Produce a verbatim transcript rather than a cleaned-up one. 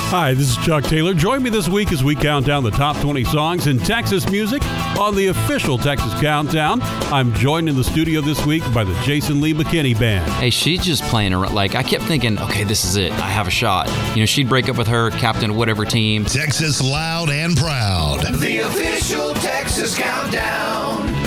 Hi, this is Chuck Taylor. Join me this week as we count down the top twenty songs in Texas music on the official Texas Countdown. I'm joined in the studio this week by the Jason Lee McKinney Band. Hey, she's just playing around. Like, I kept thinking, okay, this is it. I have a shot. You know, she'd break up with her captain of whatever team. Texas loud and proud. The official Texas Countdown.